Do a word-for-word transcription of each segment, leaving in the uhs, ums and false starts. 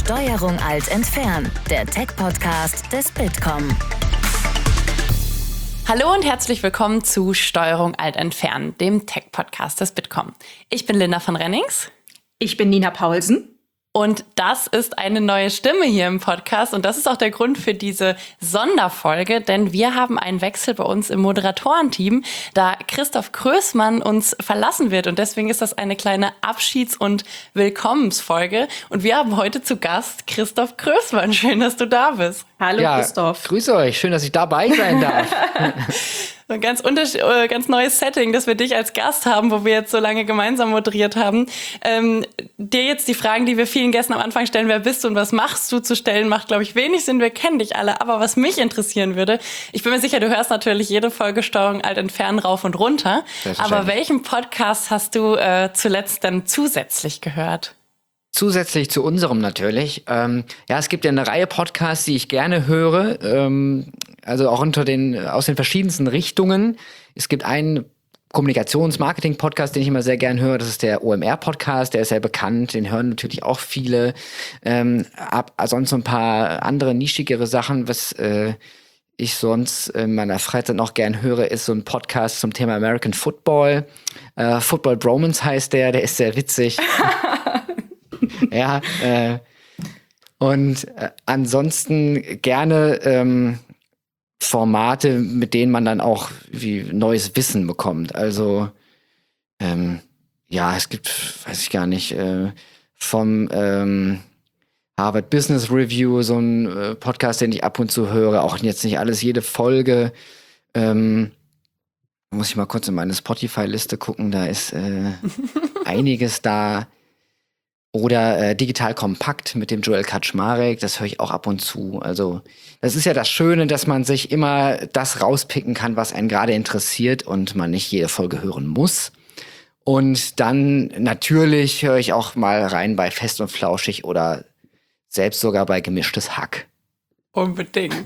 Steuerung Alt entfernen, der Tech-Podcast des Bitkom. Hallo und herzlich willkommen zu Steuerung Alt entfernen, dem Tech-Podcast des Bitkom. Ich bin Linda von Rennings. Ich bin Nina Paulsen. Und das ist eine neue Stimme hier im Podcast und das ist auch der Grund für diese Sonderfolge, denn wir haben einen Wechsel bei uns im Moderatorenteam, da Christoph Krößmann uns verlassen wird und deswegen ist das eine kleine Abschieds- und Willkommensfolge und wir haben heute zu Gast Christoph Krößmann. Schön, dass du da bist. Hallo ja, Christoph. Grüße euch, schön, dass ich dabei sein darf. So ein ganz, unterschied- äh, ganz neues Setting, dass wir dich als Gast haben, wo wir jetzt so lange gemeinsam moderiert haben. Ähm, dir jetzt die Fragen, die wir vielen Gästen am Anfang stellen, wer bist du und was machst du, zu stellen, macht, glaube ich, wenig Sinn. Wir kennen dich alle. Aber was mich interessieren würde, ich bin mir sicher, du hörst natürlich jede Folge Steuerung Alt entfernen rauf und runter. Aber welchen Podcast hast du äh, zuletzt dann zusätzlich gehört? Zusätzlich zu unserem natürlich. Ähm, ja, es gibt ja eine Reihe Podcasts, die ich gerne höre, ähm, also auch unter den aus den verschiedensten Richtungen. Es gibt einen Kommunikations-Marketing-Podcast, den ich immer sehr gern höre. Das ist der O M R-Podcast, der ist sehr bekannt, den hören natürlich auch viele. Ähm, ab, sonst so ein paar andere nischigere Sachen, was äh, ich sonst in meiner Freizeit noch gern höre, ist so ein Podcast zum Thema American Football. Äh, Football Bromance heißt der, der ist sehr witzig. Ja, äh, und äh, ansonsten gerne ähm, Formate, mit denen man dann auch wie neues Wissen bekommt. Also, ähm, ja, es gibt, weiß ich gar nicht, äh, vom ähm, Harvard Business Review so ein äh, Podcast, den ich ab und zu höre, auch jetzt nicht alles, jede Folge. Ähm, muss ich mal kurz in meine Spotify-Liste gucken, da ist äh, einiges da. Oder äh, Digital Kompakt mit dem Joel Kaczmarek, das höre ich auch ab und zu. Also das ist ja das Schöne, dass man sich immer das rauspicken kann, was einen gerade interessiert und man nicht jede Folge hören muss. Und dann natürlich höre ich auch mal rein bei Fest und Flauschig oder selbst sogar bei Gemischtes Hack. Unbedingt.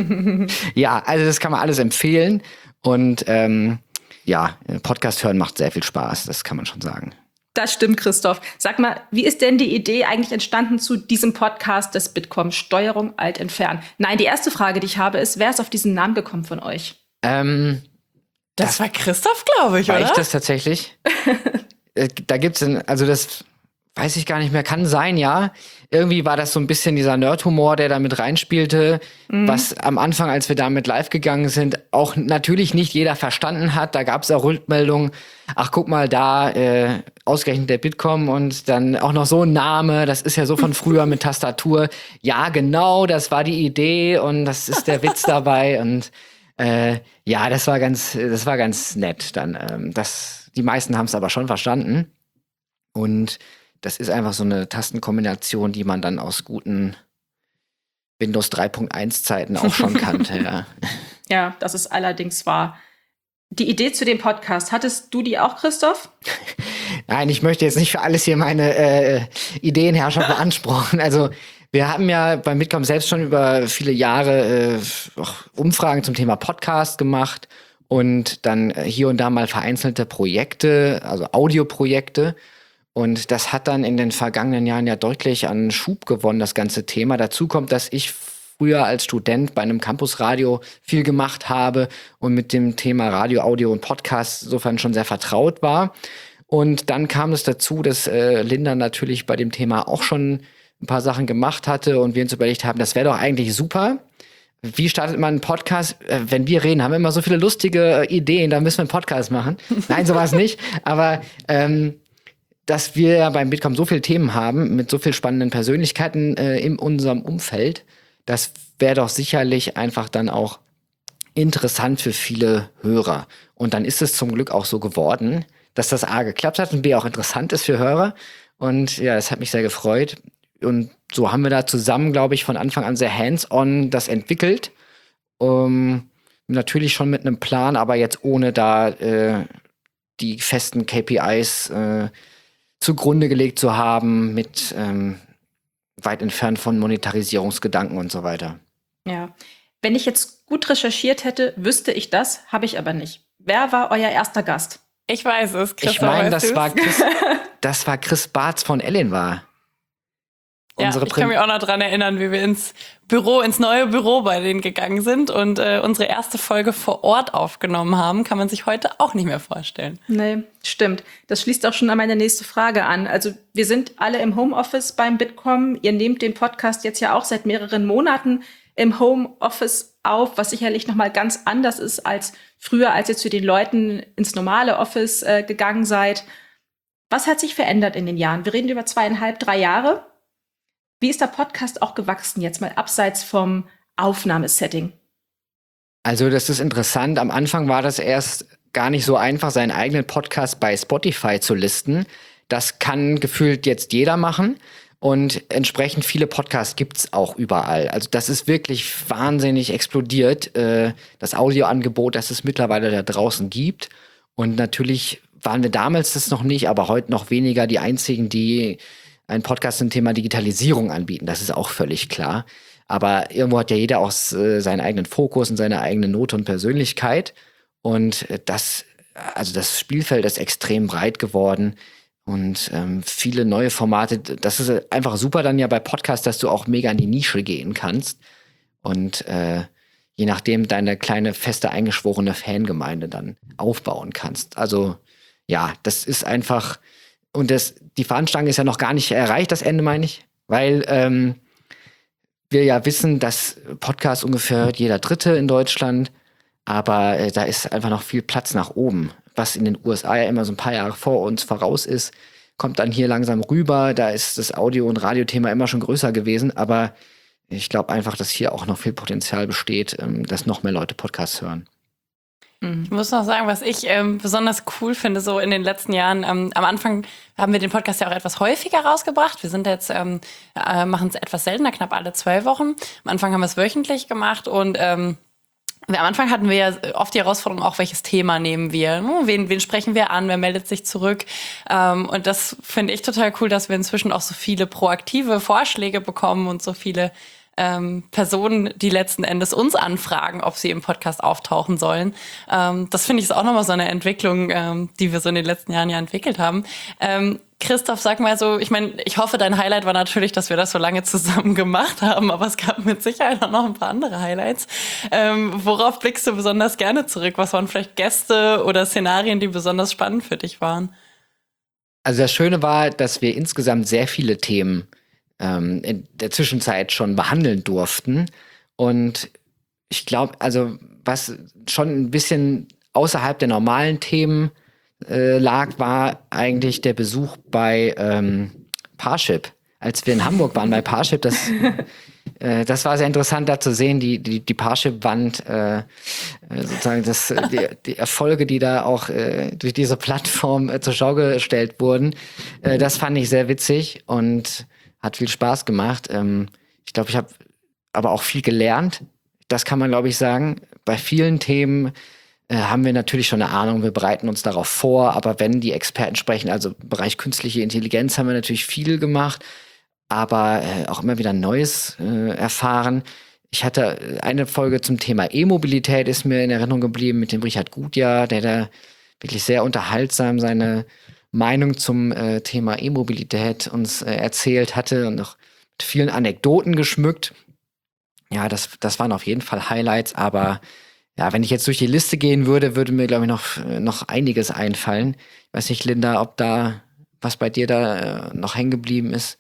Ja, also das kann man alles empfehlen. Und ähm, ja, Podcast hören macht sehr viel Spaß, das kann man schon sagen. Das stimmt, Christoph. Sag mal, wie ist denn die Idee eigentlich entstanden zu diesem Podcast des Bitkom, Steuerung Alt entfernen? Nein, die erste Frage, die ich habe, ist, wer ist auf diesen Namen gekommen von euch? Ähm, das, das war Christoph, glaube ich, war oder? War ich das tatsächlich? äh, da gibt's ein, also das weiß ich gar nicht mehr, kann sein, ja. Irgendwie war das so ein bisschen dieser Nerd-Humor, der da mit reinspielte, mhm. was am Anfang, als wir damit live gegangen sind, auch natürlich nicht jeder verstanden hat. Da gab es auch Rückmeldungen, ach guck mal da, äh, ausgerechnet der Bitkom und dann auch noch so ein Name, das ist ja so von früher mit Tastatur. Ja, genau, das war die Idee und das ist der Witz dabei und äh, ja, das war ganz, das war ganz nett dann. Ähm, das, die meisten haben es aber schon verstanden und das ist einfach so eine Tastenkombination, die man dann aus guten Windows drei Punkt eins Zeiten auch schon kannte. Ja. Ja, das ist allerdings wahr. Die Idee zu dem Podcast, hattest du die auch, Christoph? Nein, ich möchte jetzt nicht für alles hier meine äh, Ideenherrschaft beanspruchen. Also wir haben ja beim Bitkom selbst schon über viele Jahre äh, auch Umfragen zum Thema Podcast gemacht und dann hier und da mal vereinzelte Projekte, also Audioprojekte. Und das hat dann in den vergangenen Jahren ja deutlich an Schub gewonnen, das ganze Thema. Dazu kommt, dass ich früher als Student bei einem Campusradio viel gemacht habe und mit dem Thema Radio, Audio und Podcast insofern schon sehr vertraut war. Und dann kam es dazu, dass äh, Linda natürlich bei dem Thema auch schon ein paar Sachen gemacht hatte und wir uns überlegt haben, das wäre doch eigentlich super. Wie startet man einen Podcast? Äh, wenn wir reden, haben wir immer so viele lustige äh, Ideen, da müssen wir einen Podcast machen. Nein, sowas nicht. Aber ähm, dass wir ja beim Bitkom so viele Themen haben, mit so vielen spannenden Persönlichkeiten äh, in unserem Umfeld, das wäre doch sicherlich einfach dann auch interessant für viele Hörer. Und dann ist es zum Glück auch so geworden, dass das A geklappt hat und B auch interessant ist für Hörer. Und ja, das hat mich sehr gefreut. Und so haben wir da zusammen, glaube ich, von Anfang an sehr hands-on das entwickelt. Um, natürlich schon mit einem Plan, aber jetzt ohne da äh, die festen K P Is äh, zugrunde gelegt zu haben, mit ähm, weit entfernt von Monetarisierungsgedanken und so weiter. Ja, wenn ich jetzt gut recherchiert hätte, wüsste ich das, habe ich aber nicht. Wer war euer erster Gast? Ich weiß es, Christoph, Ich meine, das du's? war Chris, das war Chris Bartz von Ellen war. unsere ich kann mich auch noch dran erinnern, wie wir ins Büro, ins neue Büro bei denen gegangen sind und äh, unsere erste Folge vor Ort aufgenommen haben. Kann man sich heute auch nicht mehr vorstellen. Nee, stimmt. Das schließt auch schon an meine nächste Frage an. Also wir sind alle im Homeoffice beim Bitkom. Ihr nehmt den Podcast jetzt ja auch seit mehreren Monaten im Homeoffice auf, was sicherlich noch mal ganz anders ist als früher, als ihr zu den Leuten ins normale Office äh, gegangen seid. Was hat sich verändert in den Jahren? Wir reden über zweieinhalb, drei Jahre. Wie ist der Podcast auch gewachsen, jetzt mal abseits vom Aufnahmesetting? Also das ist interessant. Am Anfang war das erst gar nicht so einfach, seinen eigenen Podcast bei Spotify zu listen. Das kann gefühlt jetzt jeder machen. Und entsprechend viele Podcasts gibt's auch überall. Also das ist wirklich wahnsinnig explodiert, äh, das Audioangebot, das es mittlerweile da draußen gibt. Und natürlich waren wir damals das noch nicht, aber heute noch weniger die einzigen, die einen Podcast zum Thema Digitalisierung anbieten. Das ist auch völlig klar. Aber irgendwo hat ja jeder auch äh, seinen eigenen Fokus und seine eigene Note und Persönlichkeit. Und äh, das, also das Spielfeld ist extrem breit geworden. Und ähm, viele neue Formate, das ist einfach super dann ja bei Podcasts, dass du auch mega in die Nische gehen kannst. Und äh, je nachdem deine kleine, feste, eingeschworene Fangemeinde dann aufbauen kannst. Also ja, das ist einfach, und das, die Fahnenstange ist ja noch gar nicht erreicht, das Ende meine ich, weil ähm, wir ja wissen, dass Podcast ungefähr hört jeder Dritte in Deutschland, aber äh, da ist einfach noch viel Platz nach oben. Was in den U S A ja immer so ein paar Jahre vor uns voraus ist, kommt dann hier langsam rüber. Da ist das Audio- und Radiothema immer schon größer gewesen, aber ich glaube einfach, dass hier auch noch viel Potenzial besteht, ähm, dass noch mehr Leute Podcasts hören. Ich muss noch sagen, was ich ähm, besonders cool finde, so in den letzten Jahren. Ähm, am Anfang haben wir den Podcast ja auch etwas häufiger rausgebracht. Wir sind jetzt, ähm, äh, machen es etwas seltener, knapp alle zwei Wochen. Am Anfang haben wir es wöchentlich gemacht und ähm, am Anfang hatten wir ja oft die Herausforderung, auch welches Thema nehmen wir, wen, wen sprechen wir an, wer meldet sich zurück. Ähm, und das finde ich total cool, dass wir inzwischen auch so viele proaktive Vorschläge bekommen und so viele ähm, Personen, die letzten Endes uns anfragen, ob sie im Podcast auftauchen sollen. Ähm, das finde ich ist auch nochmal so eine Entwicklung, ähm, die wir so in den letzten Jahren ja entwickelt haben. Ähm, Christoph, sag mal so, ich meine, ich hoffe, dein Highlight war natürlich, dass wir das so lange zusammen gemacht haben, aber es gab mit Sicherheit auch noch ein paar andere Highlights. Ähm, worauf blickst du besonders gerne zurück? Was waren vielleicht Gäste oder Szenarien, die besonders spannend für dich waren? Also das Schöne war, dass wir insgesamt sehr viele Themen ähm, in der Zwischenzeit schon behandeln durften. Und ich glaube, also was schon ein bisschen außerhalb der normalen Themen Äh, lag, war eigentlich der Besuch bei ähm, Parship. Als wir in Hamburg waren bei Parship, das, äh, das war sehr interessant, da zu sehen, die, die, die Parship-Wand, äh, sozusagen das, die, die Erfolge, die da auch äh, durch diese Plattform äh, zur Schau gestellt wurden. Äh, das fand ich sehr witzig und hat viel Spaß gemacht. Ähm, ich glaube, ich habe aber auch viel gelernt. Das kann man, glaube ich, sagen. Bei vielen Themen haben wir natürlich schon eine Ahnung, wir bereiten uns darauf vor, aber wenn die Experten sprechen, also im Bereich künstliche Intelligenz haben wir natürlich viel gemacht, aber äh, auch immer wieder Neues äh, erfahren. Ich hatte eine Folge zum Thema E-Mobilität, ist mir in Erinnerung geblieben, mit dem Richard Gutjahr, der da wirklich sehr unterhaltsam seine Meinung zum äh, Thema E-Mobilität uns äh, erzählt hatte und noch mit vielen Anekdoten geschmückt. Ja, das, das waren auf jeden Fall Highlights, aber ja, wenn ich jetzt durch die Liste gehen würde, würde mir, glaube ich, noch, noch einiges einfallen. Ich weiß nicht, Linda, ob da was bei dir da äh, noch hängen geblieben ist.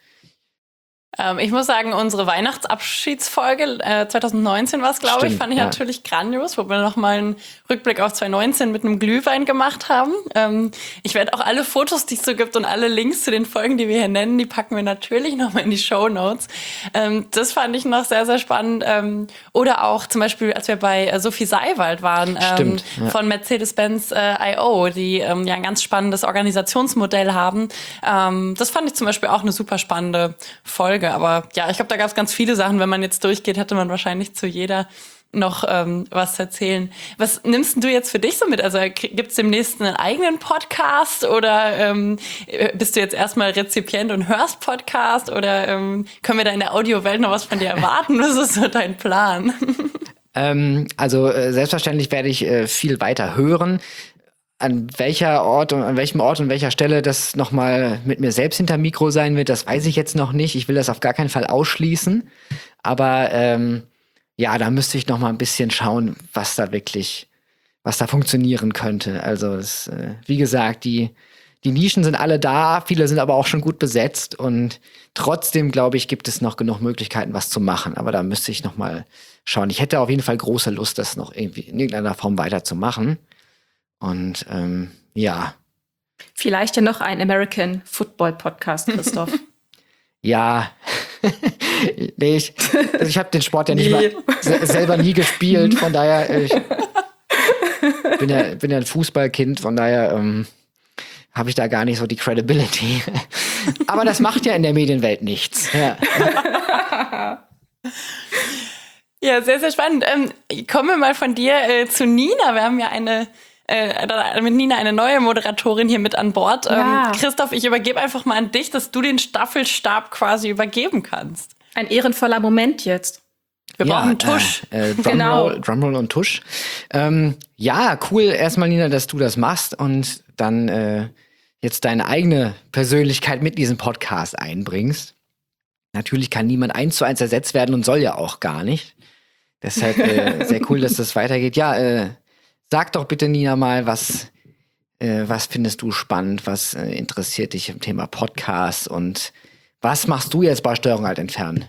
Ähm, ich muss sagen, unsere Weihnachtsabschiedsfolge äh, zwanzig neunzehn war es, glaube ich, fand ich ja. natürlich grandios, wo wir nochmal einen Rückblick auf zwanzig neunzehn mit einem Glühwein gemacht haben. Ähm, ich werde auch alle Fotos, die es so gibt und alle Links zu den Folgen, die wir hier nennen, die packen wir natürlich nochmal in die Shownotes. Ähm, das fand ich noch sehr, sehr spannend. Ähm, oder auch zum Beispiel, als wir bei äh, Sophie Seiwald waren, ähm, Stimmt, ja. von Mercedes-Benz äh, I O, die ähm, ja ein ganz spannendes Organisationsmodell haben. Ähm, das fand ich zum Beispiel auch eine super spannende Folge. Aber ja, ich glaube, da gab es ganz viele Sachen. Wenn man jetzt durchgeht, hätte man wahrscheinlich zu jeder noch ähm, was zu erzählen. Was nimmst denn du jetzt für dich so mit? Also gibt es demnächst einen eigenen Podcast oder ähm, bist du jetzt erstmal Rezipient und hörst Podcast oder ähm, können wir da in der Audiowelt noch was von dir erwarten? Was ist so dein Plan? Ähm, also äh, selbstverständlich werde ich äh, viel weiter hören. an welcher Ort und an welchem Ort und welcher Stelle das nochmal mit mir selbst hinter Mikro sein wird, das weiß ich jetzt noch nicht. Ich will das auf gar keinen Fall ausschließen. Aber ähm, ja, da müsste ich noch mal ein bisschen schauen, was da wirklich, was da funktionieren könnte. Also es, äh, wie gesagt, die die Nischen sind alle da, viele sind aber auch schon gut besetzt und trotzdem, glaube ich, gibt es noch genug Möglichkeiten, was zu machen. Aber da müsste ich noch mal schauen. Ich hätte auf jeden Fall große Lust, das noch irgendwie in irgendeiner Form weiterzumachen. Und ähm, ja. Vielleicht ja noch ein American Football Podcast, Christoph. Ja. nee, ich, also ich habe den Sport ja nicht nee. mal se- selber nie gespielt, von daher ich bin ja, bin ja ein Fußballkind, von daher ähm, habe ich da gar nicht so die Credibility. Aber das macht ja in der Medienwelt nichts. Ja, ja sehr, sehr spannend. Ähm, kommen wir mal von dir äh, zu Nina. Wir haben ja eine äh, mit Nina eine neue Moderatorin hier mit an Bord. Ja. Ähm, Christoph, ich übergebe einfach mal an dich, dass du den Staffelstab quasi übergeben kannst. Ein ehrenvoller Moment jetzt. Wir ja, brauchen einen Tusch. Äh, äh, Drumroll, Genau. Drumroll und Tusch. Ähm, ja, cool erstmal, Nina, dass du das machst und dann äh, jetzt deine eigene Persönlichkeit mit diesem Podcast einbringst. Natürlich kann niemand eins zu eins ersetzt werden und soll ja auch gar nicht. Deshalb äh, sehr cool, dass das weitergeht. Ja, äh, sag doch bitte, Nina, mal, was, äh, was findest du spannend, was äh, interessiert dich im Thema Podcast und was machst du jetzt bei Steuerung Alt entfernen?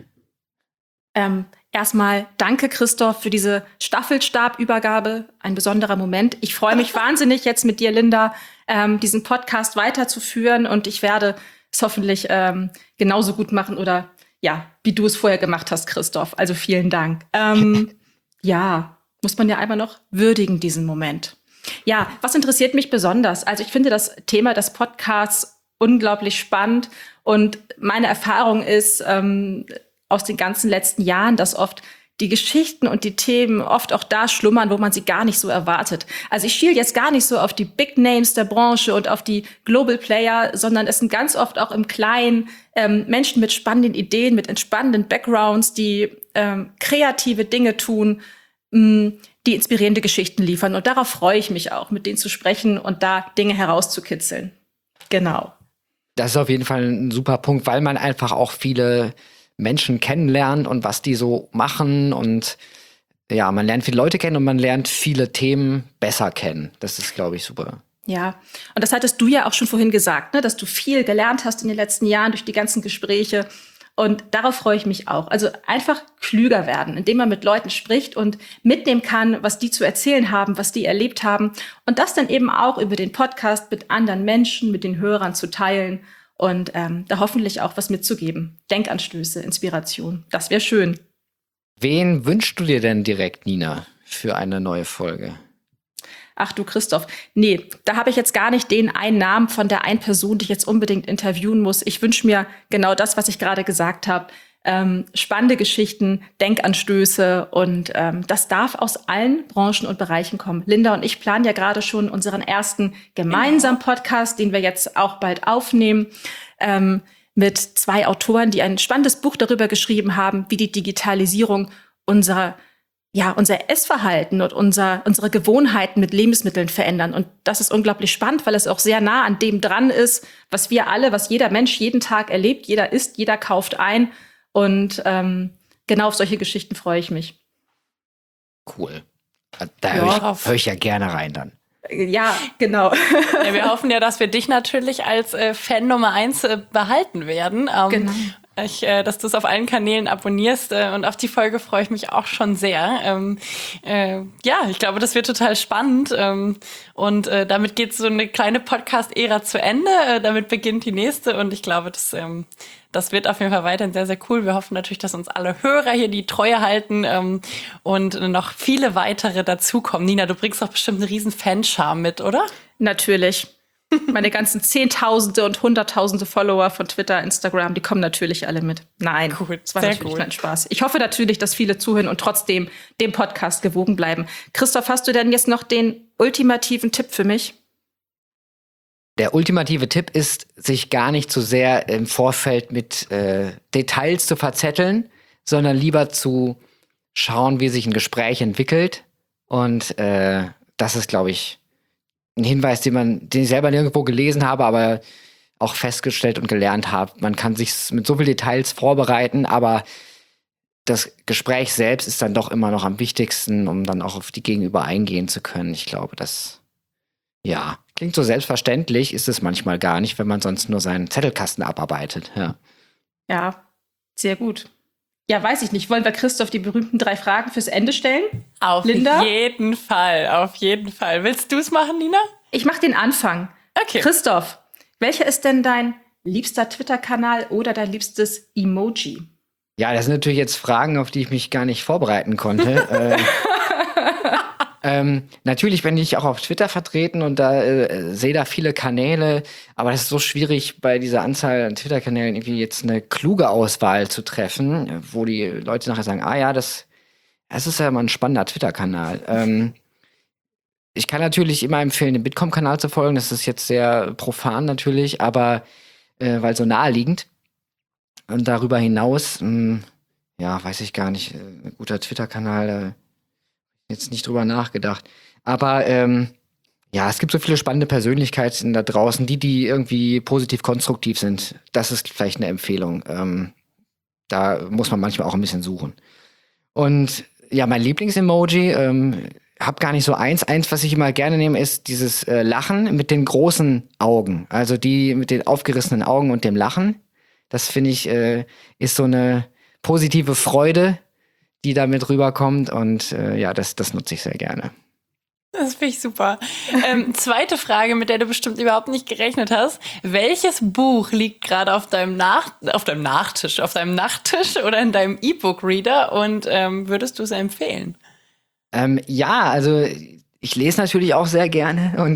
Ähm, erstmal danke, Christoph, für diese Staffelstabübergabe. Ein besonderer Moment. Ich freue mich wahnsinnig, jetzt mit dir, Linda, ähm, diesen Podcast weiterzuführen und ich werde es hoffentlich ähm, genauso gut machen oder ja, wie du es vorher gemacht hast, Christoph. Also vielen Dank. Ähm, ja, muss man ja einmal noch würdigen, diesen Moment. Ja, was interessiert mich besonders? Also ich finde das Thema des Podcasts unglaublich spannend und meine Erfahrung ist ähm, aus den ganzen letzten Jahren, dass oft die Geschichten und die Themen oft auch da schlummern, wo man sie gar nicht so erwartet. Also ich schiele jetzt gar nicht so auf die Big Names der Branche und auf die Global Player, sondern es sind ganz oft auch im Kleinen ähm, Menschen mit spannenden Ideen, mit entspannenden Backgrounds, die ähm, kreative Dinge tun, mh, die inspirierende Geschichten liefern. Und darauf freue ich mich auch, mit denen zu sprechen und da Dinge herauszukitzeln. Genau. Das ist auf jeden Fall ein super Punkt, weil man einfach auch viele Menschen kennenlernt und was die so machen und ja, man lernt viele Leute kennen und man lernt viele Themen besser kennen. Das ist, glaube ich, super. Ja, und das hattest du ja auch schon vorhin gesagt, ne, dass du viel gelernt hast in den letzten Jahren durch die ganzen Gespräche und darauf freue ich mich auch. Also einfach klüger werden, indem man mit Leuten spricht und mitnehmen kann, was die zu erzählen haben, was die erlebt haben und das dann eben auch über den Podcast mit anderen Menschen, mit den Hörern zu teilen. Und ähm, da hoffentlich auch was mitzugeben. Denkanstöße, Inspiration. Das wäre schön. Wen wünschst du dir denn direkt, Nina, für eine neue Folge? Ach du Christoph, nee, da habe ich jetzt gar nicht den einen Namen von der einen Person, die ich jetzt unbedingt interviewen muss. Ich wünsche mir genau das, was ich gerade gesagt habe. Ähm, spannende Geschichten, Denkanstöße und ähm, das darf aus allen Branchen und Bereichen kommen. Linda und ich planen ja gerade schon unseren ersten gemeinsamen Podcast, den wir jetzt auch bald aufnehmen, ähm, mit zwei Autoren, die ein spannendes Buch darüber geschrieben haben, wie die Digitalisierung unserer ja, unser Essverhalten und unser, unsere Gewohnheiten mit Lebensmitteln verändern. Und das ist unglaublich spannend, weil es auch sehr nah an dem dran ist, was wir alle, was jeder Mensch jeden Tag erlebt. Jeder isst, jeder kauft ein. Und ähm, genau auf solche Geschichten freue ich mich. Cool. Da Ja, höre ich, auf- hör ich ja gerne rein dann. Ja, genau. Ja, wir hoffen ja, dass wir dich natürlich als äh, Fan Nummer eins äh, behalten werden. Ähm, Genau. Ich, äh, dass du es auf allen Kanälen abonnierst äh, und auf die Folge freue ich mich auch schon sehr. Ähm, äh, ja, ich glaube, das wird total spannend ähm, und äh, damit geht so eine kleine Podcast-Ära zu Ende. Äh, damit beginnt die nächste und ich glaube, das, ähm, das wird auf jeden Fall weiterhin sehr, sehr cool. Wir hoffen natürlich, dass uns alle Hörer hier die Treue halten ähm, und noch viele weitere dazukommen. Nina, du bringst doch bestimmt eine riesen Fanschar mit, oder? Natürlich. Meine ganzen Zehntausende und Hunderttausende Follower von Twitter, Instagram, die kommen natürlich alle mit. Nein, Cool, das war sehr natürlich cool. nur ein Spaß. Ich hoffe natürlich, dass viele zuhören und trotzdem dem Podcast gewogen bleiben. Christoph, hast du denn jetzt noch den ultimativen Tipp für mich? Der ultimative Tipp ist, sich gar nicht zu sehr im Vorfeld mit äh, Details zu verzetteln, sondern lieber zu schauen, wie sich ein Gespräch entwickelt. Und äh, das ist, glaube ich, ein Hinweis, den man, den ich selber nirgendwo gelesen habe, aber auch festgestellt und gelernt habe. Man kann sich mit so vielen Details vorbereiten, aber das Gespräch selbst ist dann doch immer noch am wichtigsten, um dann auch auf die Gegenüber eingehen zu können. Ich glaube, das, ja, klingt so selbstverständlich, ist es manchmal gar nicht, wenn man sonst nur seinen Zettelkasten abarbeitet. Ja, ja, sehr gut. Ja, weiß ich nicht. Wollen wir Christoph die berühmten drei Fragen fürs Ende stellen? Auf Linda? jeden Fall, auf jeden Fall. Willst du es machen, Nina? Ich mache den Anfang. Okay. Christoph, welcher ist denn dein liebster Twitter-Kanal oder dein liebstes Emoji? Ja, das sind natürlich jetzt Fragen, auf die ich mich gar nicht vorbereiten konnte. äh, ähm, natürlich bin ich auch auf Twitter vertreten und da äh, sehe da viele Kanäle, aber das ist so schwierig, bei dieser Anzahl an Twitter-Kanälen irgendwie jetzt eine kluge Auswahl zu treffen, wo die Leute nachher sagen, ah ja, das, das ist ja mal ein spannender Twitter-Kanal. Ähm, ich kann natürlich immer empfehlen, dem Bitkom-Kanal zu folgen, das ist jetzt sehr profan natürlich, aber äh, weil so naheliegend. Und darüber hinaus, mh, ja, weiß ich gar nicht, äh, ein guter Twitter-Kanal, äh, jetzt nicht drüber nachgedacht. Aber ähm, ja, es gibt so viele spannende Persönlichkeiten da draußen, die, die irgendwie positiv konstruktiv sind. Das ist vielleicht eine Empfehlung. Ähm, da muss man manchmal auch ein bisschen suchen. Und ja, mein Lieblings-Emoji, ähm, hab gar nicht so eins. Eins, was ich immer gerne nehme, ist dieses äh, Lachen mit den großen Augen. Also die mit den aufgerissenen Augen und dem Lachen. Das finde ich, äh, ist so eine positive Freude, die damit rüberkommt. Und äh, ja, das, das nutze ich sehr gerne. Das finde ich super. Ähm, zweite Frage, mit der du bestimmt überhaupt nicht gerechnet hast. Welches Buch liegt gerade auf deinem Nach auf deinem Nachtisch, auf deinem Nachttisch oder in deinem E-Book-Reader und ähm, würdest du es empfehlen? Ähm, ja, also ich lese natürlich auch sehr gerne. Und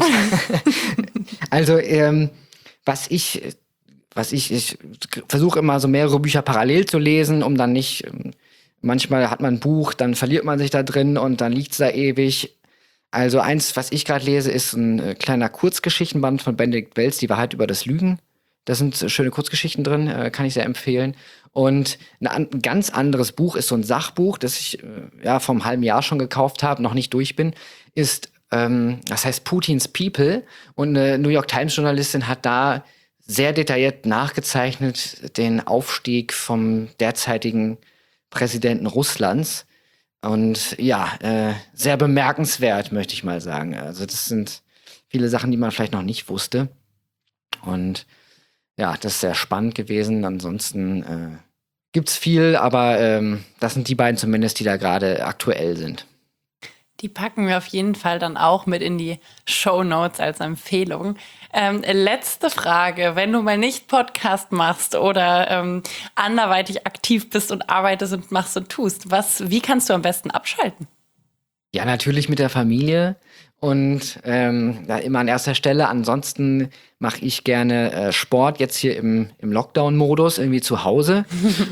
also ähm, was ich... Was ich, ich versuche immer so mehrere Bücher parallel zu lesen, um dann nicht, manchmal hat man ein Buch, dann verliert man sich da drin und dann liegt's da ewig. Also eins, was ich gerade lese, ist ein äh, kleiner Kurzgeschichtenband von Benedikt Wells, Die Wahrheit über das Lügen. Da sind äh, schöne Kurzgeschichten drin, äh, kann ich sehr empfehlen. Und ein, ein ganz anderes Buch ist so ein Sachbuch, das ich äh, ja vor einem halben Jahr schon gekauft habe, noch nicht durch bin, ist, ähm, das heißt Putins People. Und eine New York Times Journalistin hat da sehr detailliert nachgezeichnet den Aufstieg vom derzeitigen Präsidenten Russlands. Und ja, äh, sehr bemerkenswert, möchte ich mal sagen. Also das sind viele Sachen, die man vielleicht noch nicht wusste. Und ja, das ist sehr spannend gewesen. Ansonsten äh, gibt's viel, aber ähm, das sind die beiden zumindest, die da gerade aktuell sind. Die packen wir auf jeden Fall dann auch mit in die Shownotes als Empfehlung. Ähm, letzte Frage, wenn du mal nicht Podcast machst oder ähm, anderweitig aktiv bist und arbeitest und machst und tust, was, wie kannst du am besten abschalten? Ja, natürlich mit der Familie und ähm, ja, immer an erster Stelle. Ansonsten mache ich gerne äh, Sport, jetzt hier im, im Lockdown-Modus, irgendwie zu Hause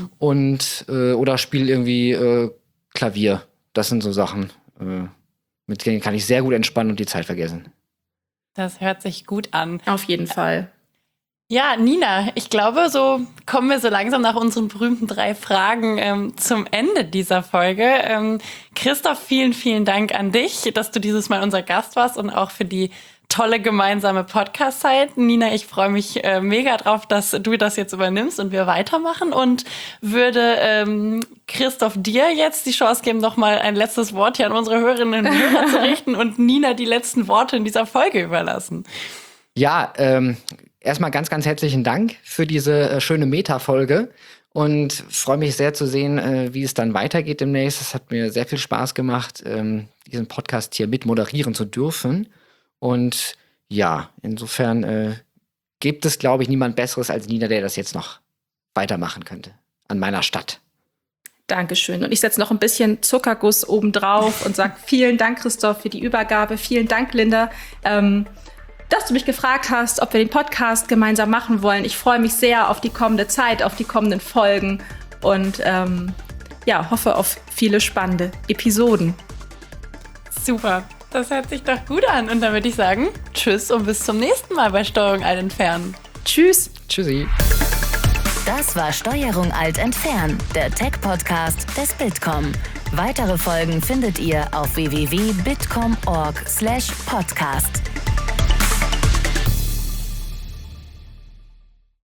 und äh, oder spiele irgendwie äh, Klavier. Das sind so Sachen, äh, mit denen kann ich sehr gut entspannen und die Zeit vergessen. Das hört sich gut an. Auf jeden Fall. Ja, Nina, ich glaube, so kommen wir so langsam nach unseren berühmten drei Fragen ähm, zum Ende dieser Folge. Ähm, Christoph, vielen, vielen Dank an dich, dass du dieses Mal unser Gast warst und auch für die tolle gemeinsame Podcast-Zeit. Nina, ich freue mich äh, mega drauf, dass du das jetzt übernimmst und wir weitermachen und würde ähm, Christoph dir jetzt die Chance geben, noch mal ein letztes Wort hier an unsere Hörerinnen und Hörer zu richten und Nina die letzten Worte in dieser Folge überlassen. Ja, ähm, erstmal ganz, ganz herzlichen Dank für diese äh, schöne Meta-Folge und freue mich sehr zu sehen, äh, wie es dann weitergeht demnächst. Es hat mir sehr viel Spaß gemacht, ähm, diesen Podcast hier mit moderieren zu dürfen. Und ja, insofern äh, gibt es, glaube ich, niemand Besseres als Nina, der das jetzt noch weitermachen könnte an meiner Stadt. Dankeschön. Und ich setze noch ein bisschen Zuckerguss obendrauf und sage vielen Dank, Christoph, für die Übergabe. Vielen Dank, Linda, ähm, dass du mich gefragt hast, ob wir den Podcast gemeinsam machen wollen. Ich freue mich sehr auf die kommende Zeit, auf die kommenden Folgen und ähm, ja, hoffe auf viele spannende Episoden. Super. Das hört sich doch gut an. Und dann würde ich sagen, tschüss und bis zum nächsten Mal bei Steuerung Alt Entfernen. Tschüss. Tschüssi. Das war Steuerung Alt Entfernen, der Tech-Podcast des Bitkom. Weitere Folgen findet ihr auf w w w punkt bitkom punkt org slash podcast.